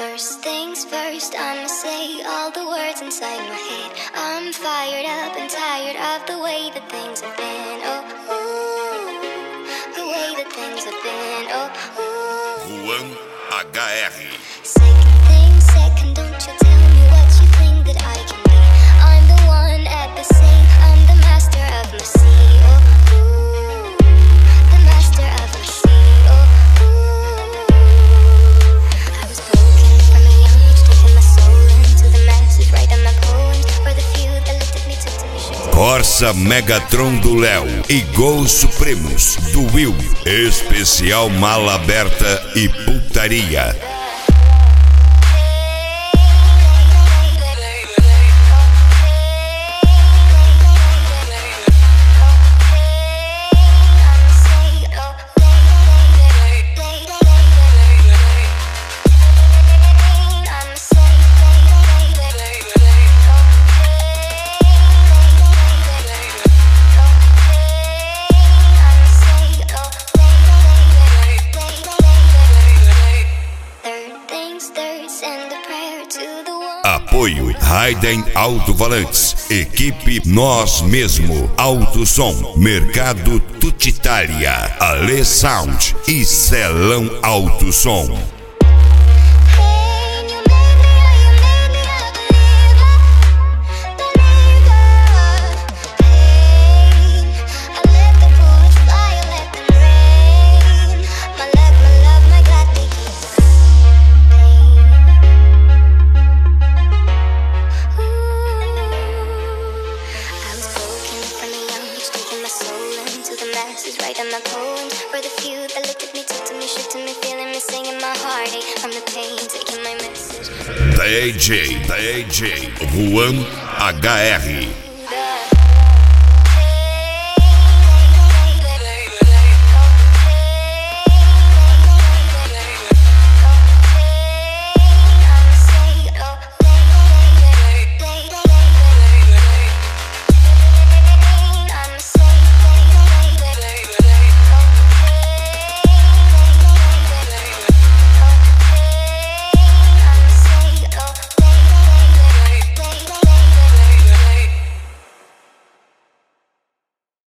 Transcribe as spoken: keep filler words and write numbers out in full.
First things first, I'ma say all the words inside my head. I'm fired up and tired of the way that things have been. Oh, ooh, the way that things have been. Oh, ooh. Juan H R. Second thing, second, don't you tell me what you think that I can be. I'm the one at the same, I'm the master of my sea. Oh, ooh, the master of my sea. Oh, ooh. I was broken from a young age, taking my soul into the masses, writing my poems for the few that looked at me, took to me, shook to me. Corsa Megatron do Léo e Gols Supremos do Will. Especial Mala Aberta e Putaria. Apoio Raiden Alto Volantes, equipe Nós Mesmo, Alto Som, Mercado Tutitalia, Ale Sound e Celão Alto Som. Writing my poems for the few that looked at me, took to me, shook to me, feeling me, singing my heartache from the pain, taking my message. D J, D J Juan H R.